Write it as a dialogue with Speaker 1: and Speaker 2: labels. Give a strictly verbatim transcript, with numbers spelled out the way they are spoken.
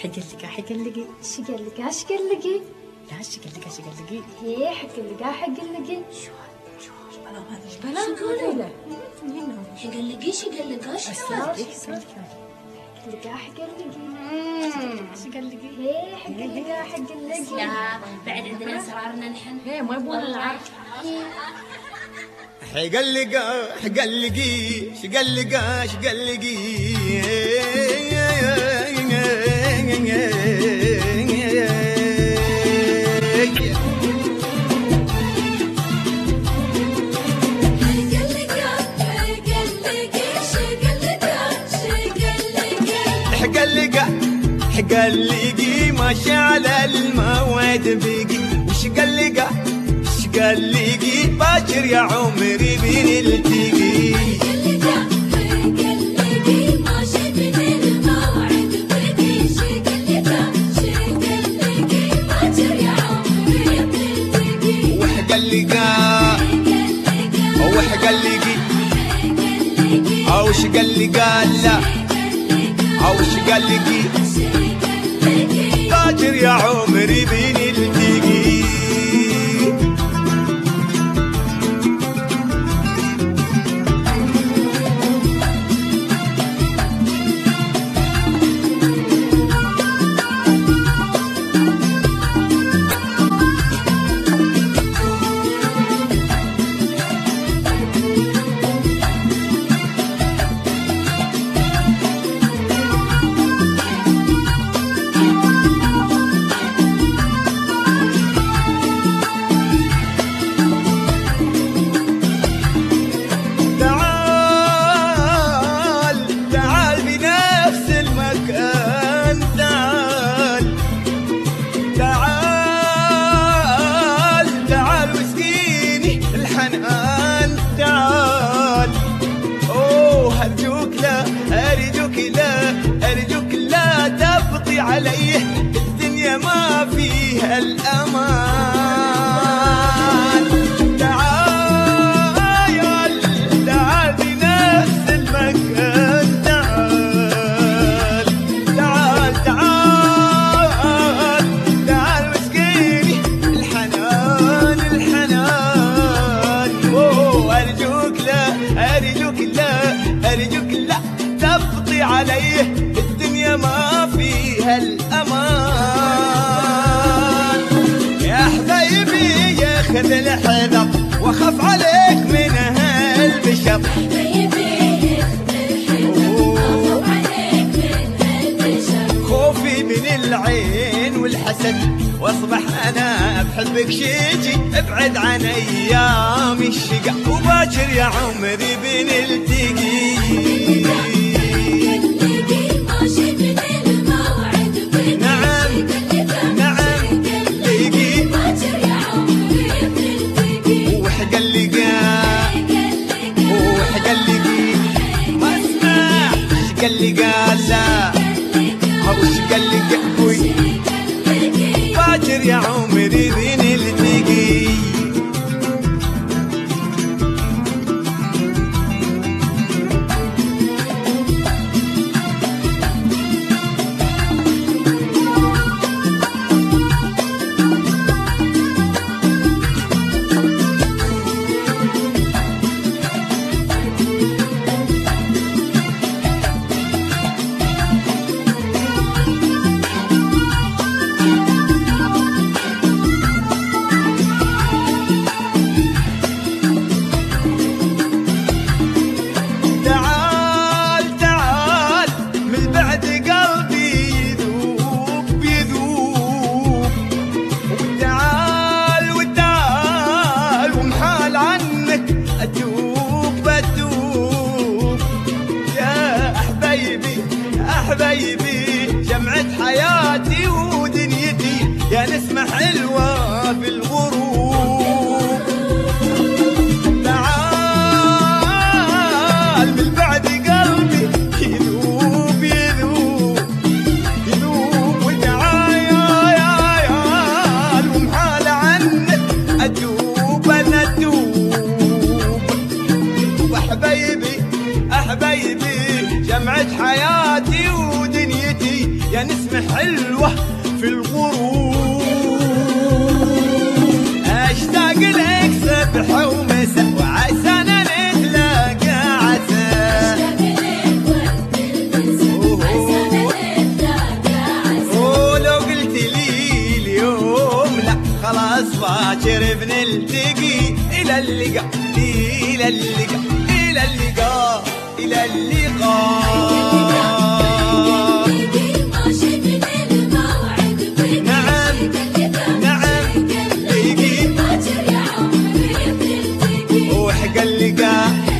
Speaker 1: حقلقة حقلقي
Speaker 2: شقلقة شقلقي
Speaker 1: لا شقلقة شقلقي
Speaker 2: هي حقلقة حقلقي
Speaker 1: شو شو بلا هذا
Speaker 2: بلا هذا
Speaker 3: حقلقي شقلقة شو
Speaker 2: حقلقة حقلقي
Speaker 1: شقلقي
Speaker 2: هي حقلقة حقلقي
Speaker 3: لا بعد عندنا اسرارنا نحن.
Speaker 1: هي ما يبون العرف.
Speaker 4: حقلقة حقلقي شقلقة شقلقي حقلقة حقلقي ماشي على الموعد بيجي وش قلقة وش قلقي باكر يا عمري بنلتقي
Speaker 3: حقلقي ماشي بين الموعد بيجي شقلقة شقلقي باكر يا عمري بنلتقي
Speaker 4: وحقلقة وحقلقي او شقلقة لا او شقلقي باكر يا عمري بنلتقي عليه الدنيا ما فيها الأمان تعال تعال بنفس المكان تعال تعال تعال تعال مسكيني الحنان الحنان أوه أرجوك لا أرجوك لا أرجوك لا تبطي عليه الدنيا ما فيها الأمان يا حبيبي ياخذ الحذر وخاف عليك من هالبشر
Speaker 3: حبيبي ياخذ الحذر وخاف عليك من هالبشر
Speaker 4: خوفي من العين والحسد واصبح انا بحبك شيجي ابعد عن ايام الشقا وباكر يا عمري بنلتقي قلقة لا وش قلقة ابوي باكر يا عمري بنلتقي نسمة حلوة في الغروب، اشتاق لك صبح ومساء وعسانا نتلاقى عسى. ولو قلت لي اليوم لا خلاص باكر بنلتقي، الى اللقاء الى اللقاء الى اللقاء الى اللقاء. نعم نعم لقي وحق اللقاء.